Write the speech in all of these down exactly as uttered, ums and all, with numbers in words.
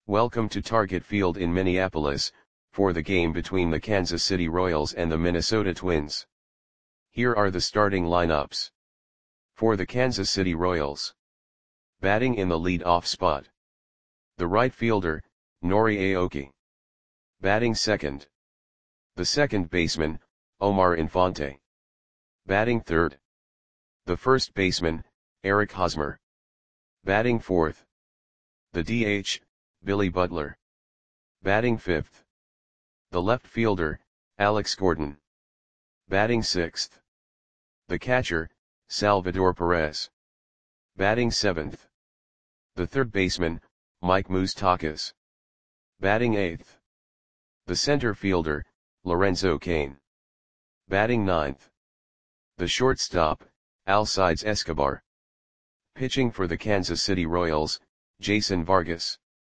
Welcome to Target Field in Minneapolis, for the game between the Kansas City Royals and the Minnesota Twins. Here are the starting lineups. For the Kansas City Royals. Batting in the lead-off spot. The right fielder, Nori Aoki. Batting second. The second baseman, Omar Infante. Batting third. The first baseman, Eric Hosmer. Batting fourth. The D H, Billy Butler. Batting fifth. The left fielder, Alex Gordon. Batting sixth. The catcher, Salvador Perez. Batting seventh. The third baseman, Mike Moustakas. Batting eighth. The center fielder, Lorenzo Cain. Batting ninth. The shortstop, Alcides Escobar. Pitching for the Kansas City Royals, Jason Vargas.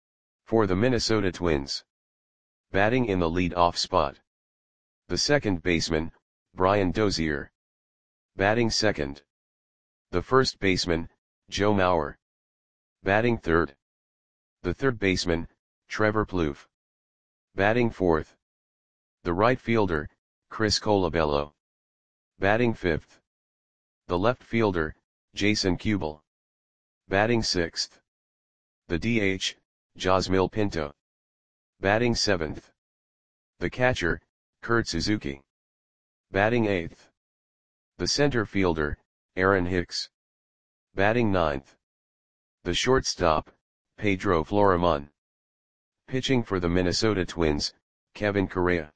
For the Minnesota Twins. Batting in the lead-off spot. The second baseman, Brian Dozier. Batting second. The first baseman, Joe Mauer. Batting third. The third baseman, Trevor Plouffe. Batting fourth. The right fielder, Chris Colabello. Batting fifth. The left fielder, Jason Kubel. Batting sixth. The D H, Josmil Pinto. Batting seventh. The catcher, Kurt Suzuki. Batting eighth. The center fielder, Aaron Hicks. Batting ninth. The shortstop, Pedro Florimon. Pitching for the Minnesota Twins, Kevin Correa.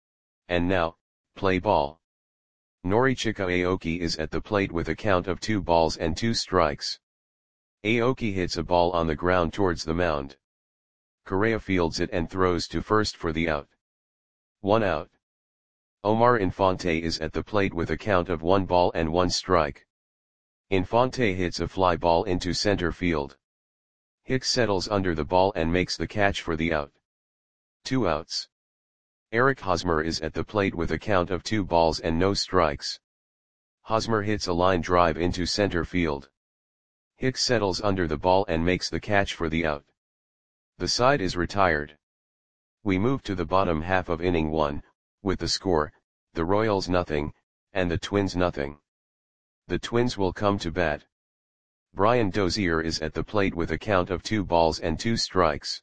And now, play ball. Norichika Aoki is at the plate with a count of two balls and two strikes. Aoki hits a ball on the ground towards the mound. Correa fields it and throws to first for the out. One out. Omar Infante is at the plate with a count of one ball and one strike. Infante hits a fly ball into center field. Hicks settles under the ball and makes the catch for the out. Two outs. Eric Hosmer is at the plate with a count of two balls and no strikes. Hosmer hits a line drive into center field. Hicks settles under the ball and makes the catch for the out. The side is retired. We move to the bottom half of inning one, with the score, the Royals nothing, and the Twins nothing. The Twins will come to bat. Brian Dozier is at the plate with a count of two balls and two strikes.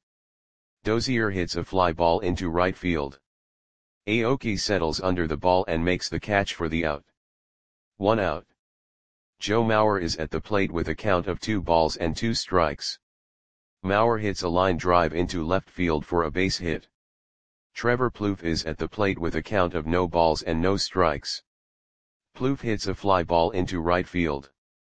Dozier hits a fly ball into right field. Aoki settles under the ball and makes the catch for the out. One out. Joe Mauer is at the plate with a count of two balls and two strikes. Mauer hits a line drive into left field for a base hit. Trevor Plouffe is at the plate with a count of no balls and no strikes. Plouffe hits a fly ball into right field.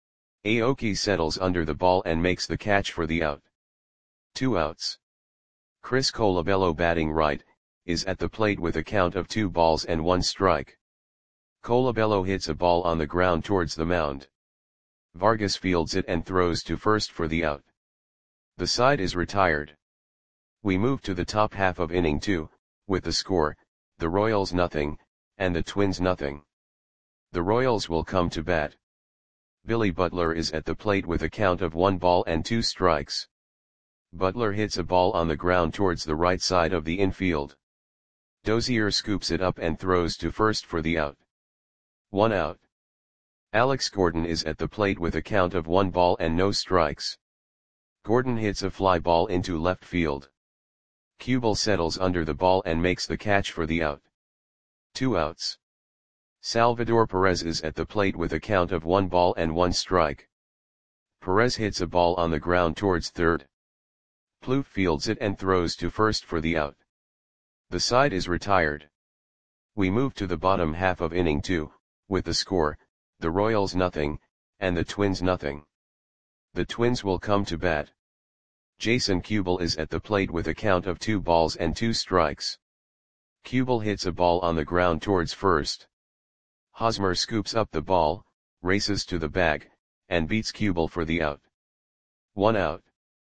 Aoki settles under the ball and makes the catch for the out. Two outs. Chris Colabello, batting right, is at the plate with a count of two balls and one strike. Colabello hits a ball on the ground towards the mound. Vargas fields it and throws to first for the out. The side is retired. We move to the top half of inning two, with the score, the Royals nothing, and the Twins nothing. The Royals will come to bat. Billy Butler is at the plate with a count of one ball and two strikes. Butler hits a ball on the ground towards the right side of the infield. Dozier scoops it up and throws to first for the out. One out. Alex Gordon is at the plate with a count of one ball and no strikes. Gordon hits a fly ball into left field. Kubel settles under the ball and makes the catch for the out. Two outs. Salvador Perez is at the plate with a count of one ball and one strike. Perez hits a ball on the ground towards third. Plouffe fields it and throws to first for the out. The side is retired. We move to the bottom half of inning two, with the score, the Royals nothing, and the Twins nothing. The Twins will come to bat. Jason Kubel is at the plate with a count of two balls and two strikes. Kubel hits a ball on the ground towards first. Hosmer scoops up the ball, races to the bag, and beats Kubel for the out. One out.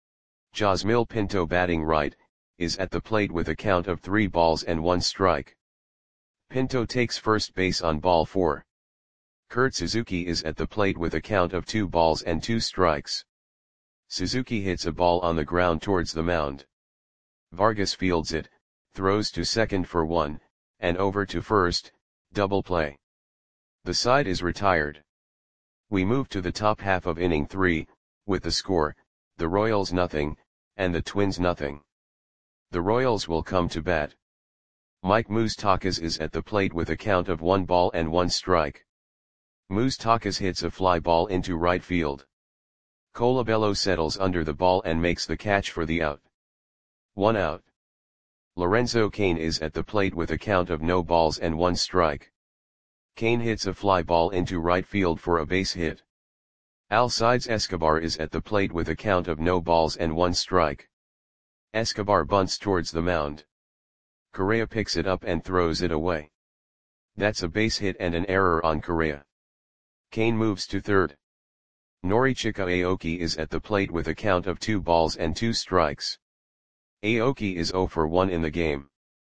Josmil Pinto, batting right, is at the plate with a count of three balls and one strike. Pinto takes first base on ball four. Kurt Suzuki is at the plate with a count of two balls and two strikes. Suzuki hits a ball on the ground towards the mound. Vargas fields it, throws to second for one, and over to first, double play. The side is retired. We move to the top half of inning three, with the score, the Royals nothing, and the Twins nothing. The Royals will come to bat. Mike Moustakas is at the plate with a count of one ball and one strike. Moustakas hits a fly ball into right field. Colabello settles under the ball and makes the catch for the out. One out. Lorenzo Cain is at the plate with a count of no balls and one strike. Cain hits a fly ball into right field for a base hit. Alcides Escobar is at the plate with a count of no balls and one strike. Escobar bunts towards the mound. Correa picks it up and throws it away. That's a base hit and an error on Correa. Cain moves to third. Norichika Aoki is at the plate with a count of two balls and two strikes. Aoki is zero for one in the game.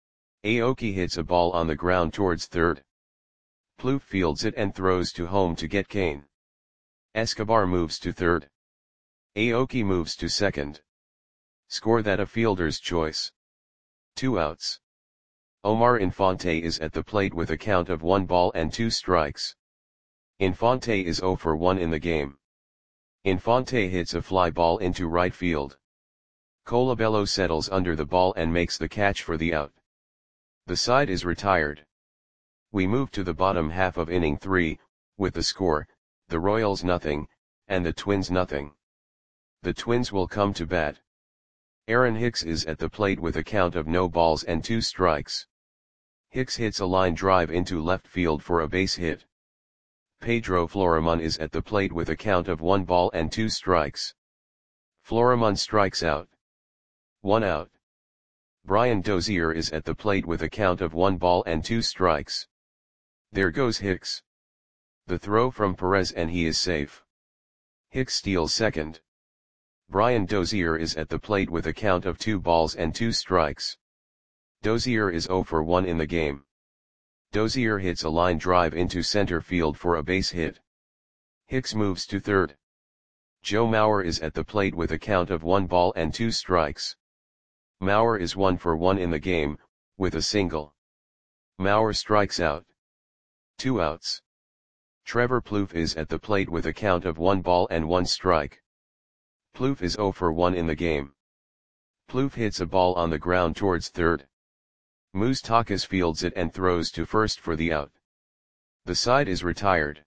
Aoki hits a ball on the ground towards third. Plouffe fields it and throws to home to get Cain. Escobar moves to third. Aoki moves to second. Score that a fielder's choice. Two outs. Omar Infante is at the plate with a count of one ball and two strikes. Infante is zero for one in the game. Infante hits a fly ball into right field. Colabello settles under the ball and makes the catch for the out. The side is retired. We move to the bottom half of inning three, with the score, the Royals nothing, and the Twins nothing. The Twins will come to bat. Aaron Hicks is at the plate with a count of no balls and two strikes. Hicks hits a line drive into left field for a base hit. Pedro Florimon is at the plate with a count of one ball and two strikes. Florimon strikes out. One out. Brian Dozier is at the plate with a count of one ball and two strikes. There goes Hicks. The throw from Perez and he is safe. Hicks steals second. Brian Dozier is at the plate with a count of two balls and two strikes. Dozier is zero for one in the game. Dozier hits a line drive into center field for a base hit. Hicks moves to third. Joe Mauer is at the plate with a count of one ball and two strikes. Mauer is one for one in the game, with a single. Mauer strikes out. Two outs. Trevor Plouffe is at the plate with a count of one ball and one strike. Plouffe is zero for one in the game. Plouffe hits a ball on the ground towards third. Moustakas fields it and throws to first for the out. The side is retired.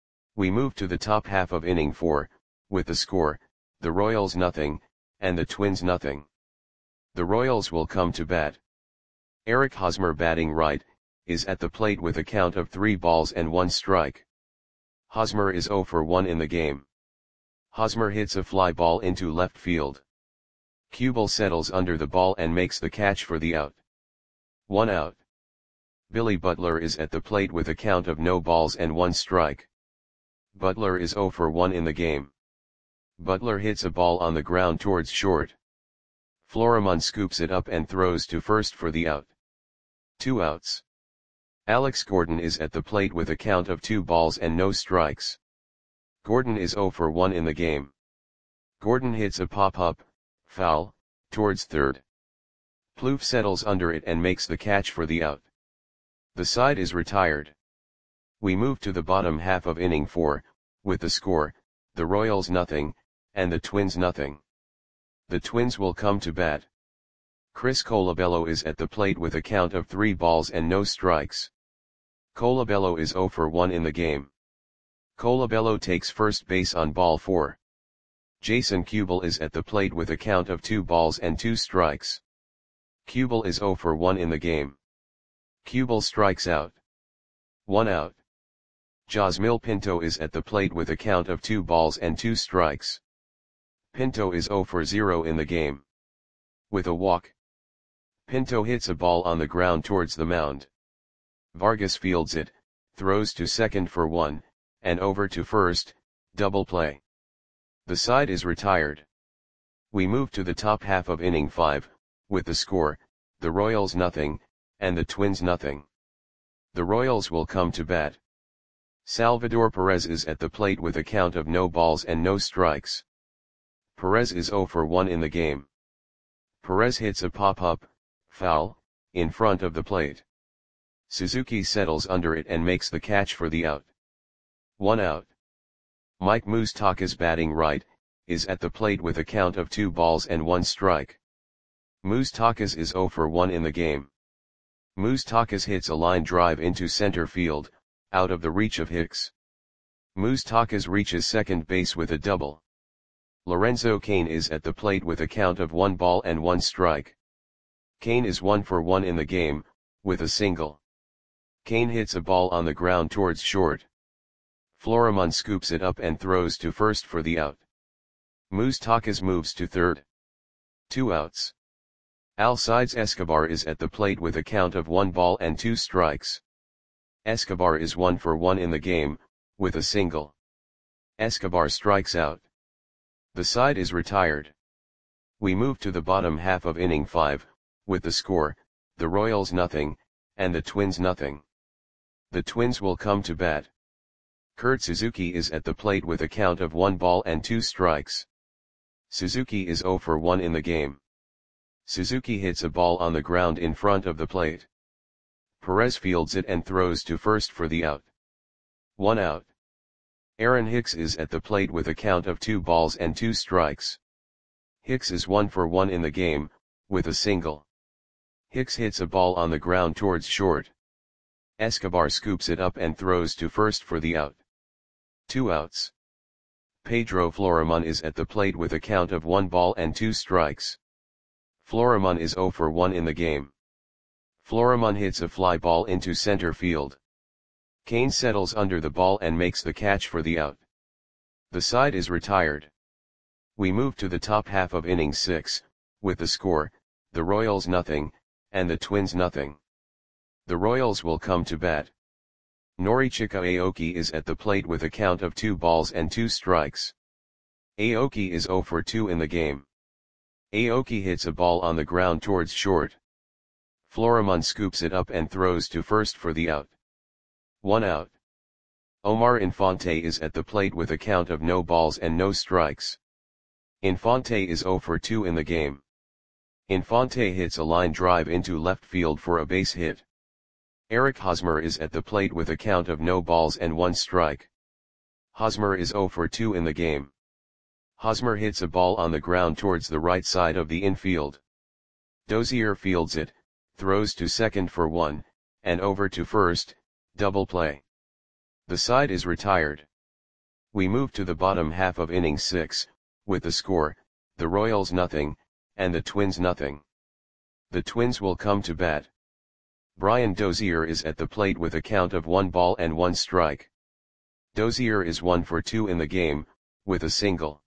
We move to the top half of inning four, with the score, the Royals nothing, and the Twins nothing. The Royals will come to bat. Eric Hosmer batting right, is at the plate with a count of three balls and one strike. Hosmer is zero for one in the game. Hosmer hits a fly ball into left field. Kubel settles under the ball and makes the catch for the out. One out. Billy Butler is at the plate with a count of no balls and one strike. Butler is zero for one in the game. Butler hits a ball on the ground towards short. Florimon scoops it up and throws to first for the out. Two outs. Alex Gordon is at the plate with a count of two balls and no strikes. Gordon is zero for one in the game. Gordon hits a pop-up, foul, towards third. Plouffe settles under it and makes the catch for the out. The side is retired. We move to the bottom half of inning four, with the score, the Royals nothing, and the Twins nothing. The Twins will come to bat. Chris Colabello is at the plate with a count of three balls and no strikes. Colabello is zero for one in the game. Colabello takes first base on ball four. Jason Kubel is at the plate with a count of two balls and two strikes. Kubel is zero for one in the game. Kubel strikes out. One out. Josmil Pinto is at the plate with a count of two balls and two strikes. Pinto is zero for zero in the game. With a walk. Pinto hits a ball on the ground towards the mound. Vargas fields it, throws to second for one, and over to first, double play. The side is retired. We move to the top half of inning five, with the score, the Royals nothing, and the Twins nothing. The Royals will come to bat. Salvador Perez is at the plate with a count of no balls and no strikes. Perez is zero for one in the game. Perez hits a pop-up, foul, in front of the plate. Suzuki settles under it and makes the catch for the out. One out. Mike Moustaka's batting right, is at the plate with a count of two balls and one strike. Moustakas is zero for one in the game. Moustakas hits a line drive into center field, out of the reach of Hicks. Moustakas reaches second base with a double. Lorenzo Cain is at the plate with a count of one ball and one strike. Cain is one for one in the game, with a single. Cain hits a ball on the ground towards short. Florimon scoops it up and throws to first for the out. Moustakas moves to third. Two outs. Alcides Escobar is at the plate with a count of one ball and two strikes. Escobar is one for one in the game, with a single. Escobar strikes out. The side is retired. We move to the bottom half of inning five, with the score, the Royals nothing, and the Twins nothing. The Twins will come to bat. Kurt Suzuki is at the plate with a count of one ball and two strikes. Suzuki is zero for one in the game. Suzuki hits a ball on the ground in front of the plate. Perez fields it and throws to first for the out. One out. Aaron Hicks is at the plate with a count of two balls and two strikes. Hicks is one for one in the game, with a single. Hicks hits a ball on the ground towards short. Escobar scoops it up and throws to first for the out. Two outs. Pedro Florimon is at the plate with a count of one ball and two strikes. Florimon is zero for one in the game. Florimon hits a fly ball into center field. Cain settles under the ball and makes the catch for the out. The side is retired. We move to the top half of inning six, with the score, the Royals nothing, and the Twins nothing. The Royals will come to bat. Norichika Aoki is at the plate with a count of two balls and two strikes. Aoki is zero for two in the game. Aoki hits a ball on the ground towards short. Florimon scoops it up and throws to first for the out. One out. Omar Infante is at the plate with a count of no balls and no strikes. Infante is zero for two in the game. Infante hits a line drive into left field for a base hit. Eric Hosmer is at the plate with a count of no balls and one strike. Hosmer is zero for two in the game. Hosmer hits a ball on the ground towards the right side of the infield. Dozier fields it, throws to second for one, and over to first, double play. The side is retired. We move to the bottom half of inning six, with the score, the Royals nothing, and the Twins nothing. The Twins will come to bat. Brian Dozier is at the plate with a count of one ball and one strike. Dozier is one for two in the game, with a single.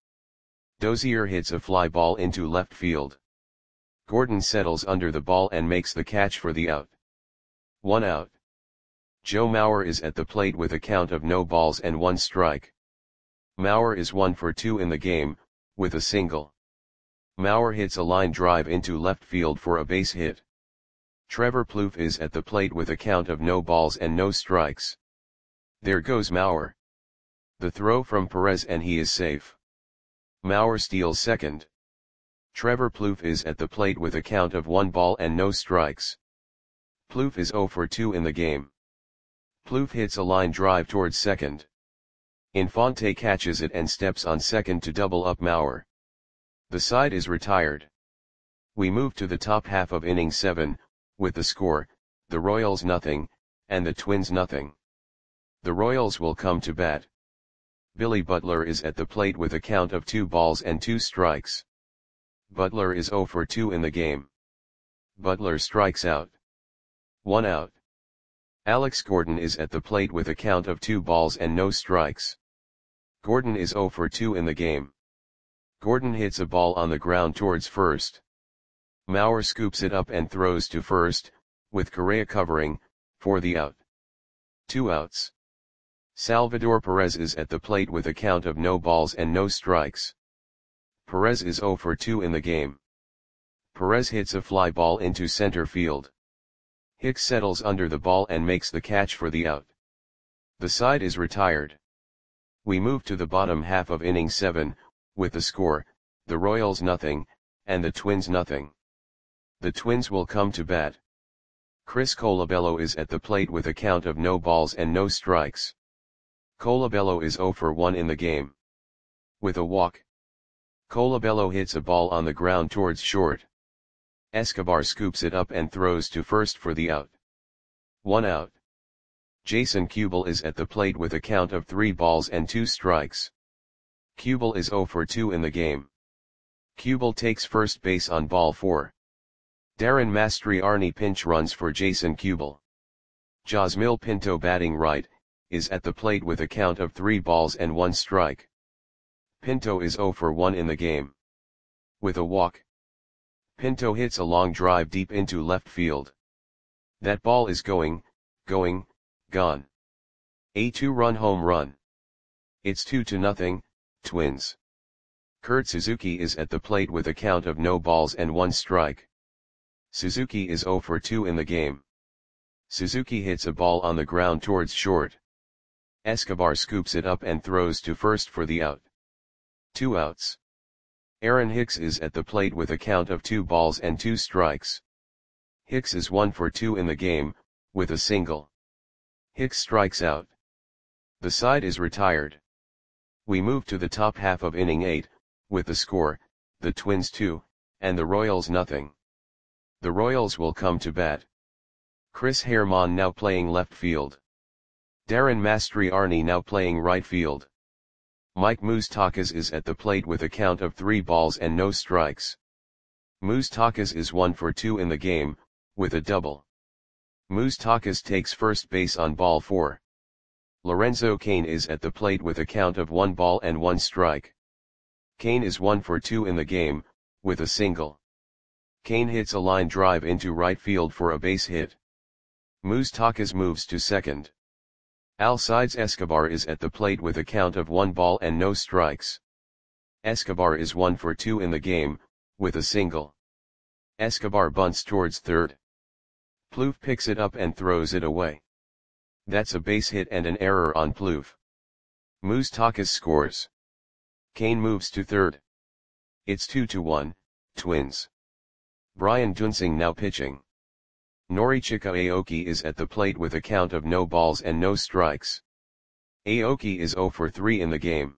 Dozier hits a fly ball into left field. Gordon settles under the ball and makes the catch for the out. One out. Joe Mauer is at the plate with a count of no balls and one strike. Mauer is one for two in the game, with a single. Mauer hits a line drive into left field for a base hit. Trevor Plouffe is at the plate with a count of no balls and no strikes. There goes Mauer. The throw from Perez and he is safe. Mauer steals second. Trevor Plouffe is at the plate with a count of one ball and no strikes. Plouffe is zero for two in the game. Plouffe hits a line drive towards second. Infante catches it and steps on second to double up Mauer. The side is retired. We move to the top half of inning seven, with the score, the Royals nothing, and the Twins nothing. The Royals will come to bat. Billy Butler is at the plate with a count of two balls and two strikes. Butler is zero for two in the game. Butler strikes out. One out. Alex Gordon is at the plate with a count of two balls and no strikes. Gordon is zero for two in the game. Gordon hits a ball on the ground towards first. Mauer scoops it up and throws to first, with Correa covering, for the out. Two outs. Salvador Perez is at the plate with a count of no balls and no strikes. Perez is zero for two in the game. Perez hits a fly ball into center field. Hicks settles under the ball and makes the catch for the out. The side is retired. We move to the bottom half of inning seven, with the score, the Royals nothing, and the Twins nothing. The Twins will come to bat. Chris Colabello is at the plate with a count of no balls and no strikes. Colabello is zero for one in the game. With a walk, Colabello hits a ball on the ground towards short. Escobar scoops it up and throws to first for the out. One out. Jason Kubel is at the plate with a count of three balls and two strikes. Kubel is zero for two in the game. Kubel takes first base on ball four. Darren Mastriani pinch runs for Jason Kubel. Josmil Pinto, batting right, is at the plate with a count of three balls and one strike. Pinto is zero for one in the game. With a walk, Pinto hits a long drive deep into left field. That ball is going, going, gone. A two-run home run. It's two to nothing, Twins. Kurt Suzuki is at the plate with a count of no balls and one strike. Suzuki is zero for two in the game. Suzuki hits a ball on the ground towards short. Escobar scoops it up and throws to first for the out. Two outs. Aaron Hicks is at the plate with a count of two balls and two strikes. Hicks is one for two in the game, with a single. Hicks strikes out. The side is retired. We move to the top half of inning eight, with the score, the Twins two, and the Royals nothing. The Royals will come to bat. Chris Herrmann now playing left field. Darren Mastriani now playing right field. Mike Moustakas is at the plate with a count of three balls and no strikes. Moustakas is one for two in the game, with a double. Moustakas takes first base on ball four. Lorenzo Cain is at the plate with a count of one ball and one strike. Cain is one for two in the game, with a single. Cain hits a line drive into right field for a base hit. Moustakas moves to second. Alcides Escobar is at the plate with a count of one ball and no strikes. Escobar is one for two in the game, with a single. Escobar bunts towards third. Plouffe picks it up and throws it away. That's a base hit and an error on Plouffe. Moustakas scores. Cain moves to third. It's two to one, Twins. Brian Duensing now pitching. Norichika Aoki is at the plate with a count of no balls and no strikes. Aoki is zero for three in the game.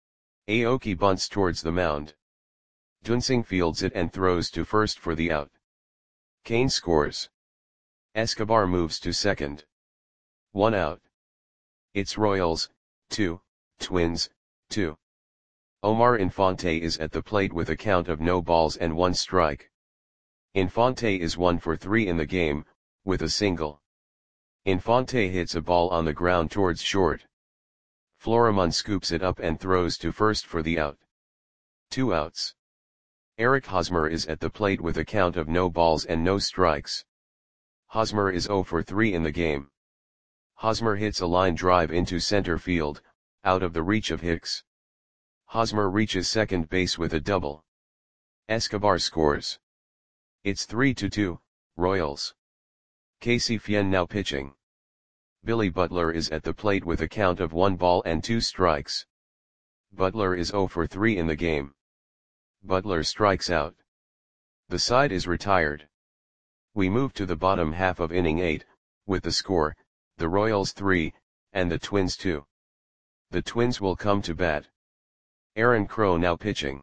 Aoki bunts towards the mound. Duensing fields it and throws to first for the out. Cain scores. Escobar moves to second. One out. It's Royals, two, Twins, two. Omar Infante is at the plate with a count of no balls and one strike. Infante is one for three in the game, with a single. Infante hits a ball on the ground towards short. Florimon scoops it up and throws to first for the out. Two outs. Eric Hosmer is at the plate with a count of no balls and no strikes. Hosmer is zero for three in the game. Hosmer hits a line drive into center field, out of the reach of Hicks. Hosmer reaches second base with a double. Escobar scores. It's three to two, Royals. Casey Fien now pitching. Billy Butler is at the plate with a count of one ball and two strikes. Butler is zero for three in the game. Butler strikes out. The side is retired. We move to the bottom half of inning eight, with the score, the Royals three, and the Twins two. The Twins will come to bat. Aaron Crow now pitching.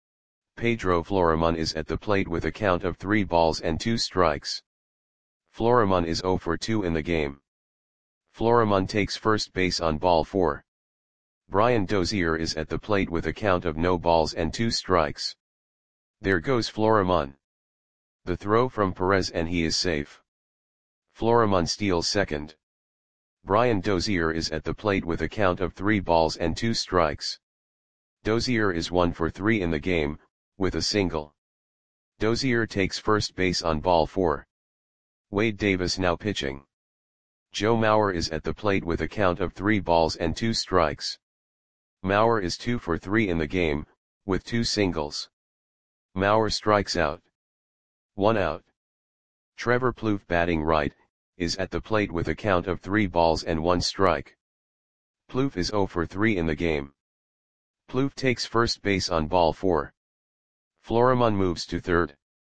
Pedro Florimon is at the plate with a count of three balls and two strikes. Florimon is zero for two in the game. Florimon takes first base on ball four. Brian Dozier is at the plate with a count of no balls and two strikes. There goes Florimon. The throw from Perez and he is safe. Florimon steals second. Brian Dozier is at the plate with a count of three balls and two strikes. Dozier is one for three in the game, with a single. Dozier takes first base on ball four. Wade Davis now pitching. Joe Mauer is at the plate with a count of three balls and two strikes. Mauer is two for three in the game, with two singles. Mauer strikes out. One out. Trevor Plouffe, batting right, is at the plate with a count of three balls and one strike. Plouffe is zero for three in the game. Plouffe takes first base on ball four. Florimon moves to third.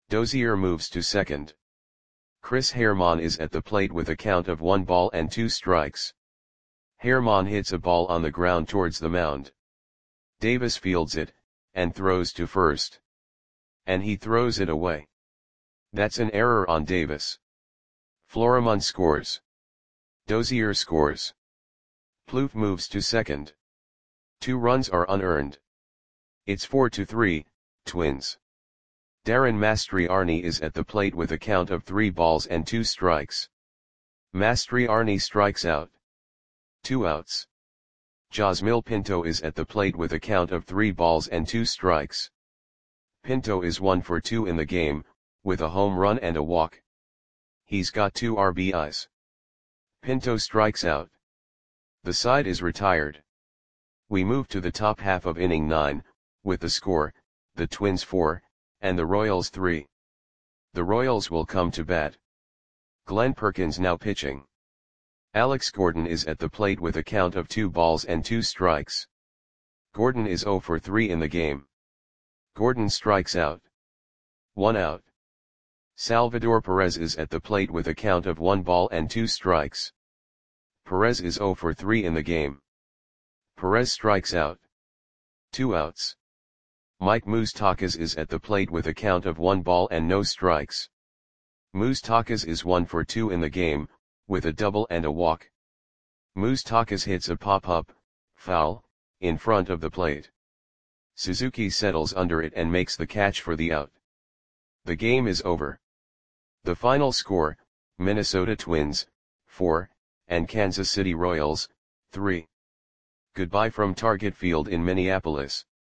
Dozier moves to second. Chris Herrmann is at the plate with a count of one ball and two strikes. Herrmann hits a ball on the ground towards the mound. Davis fields it, and throws to first. And he throws it away. That's an error on Davis. Florimon scores. Dozier scores. Plouffe moves to second. Two runs are unearned. It's four to three, Twins. Darren Mastriani is at the plate with a count of three balls and two strikes. Mastriani strikes out. Two outs. Josmil Pinto is at the plate with a count of three balls and two strikes. Pinto is one for two in the game, with a home run and a walk. He's got two R B Is. Pinto strikes out. The side is retired. We move to the top half of inning nine, with the score, the Twins four, and the Royals three. The Royals will come to bat. Glenn Perkins now pitching. Alex Gordon is at the plate with a count of two balls and two strikes. Gordon is zero for three in the game. Gordon strikes out. One out. Salvador Perez is at the plate with a count of one ball and two strikes. Perez is zero for three in the game. Perez strikes out. Two outs. Mike Moustakas is at the plate with a count of one ball and no strikes. Moustakas is one for two in the game, with a double and a walk. Moustakas hits a pop-up, foul, in front of the plate. Suzuki settles under it and makes the catch for the out. The game is over. The final score, Minnesota Twins, four, and Kansas City Royals, three. Goodbye from Target Field in Minneapolis.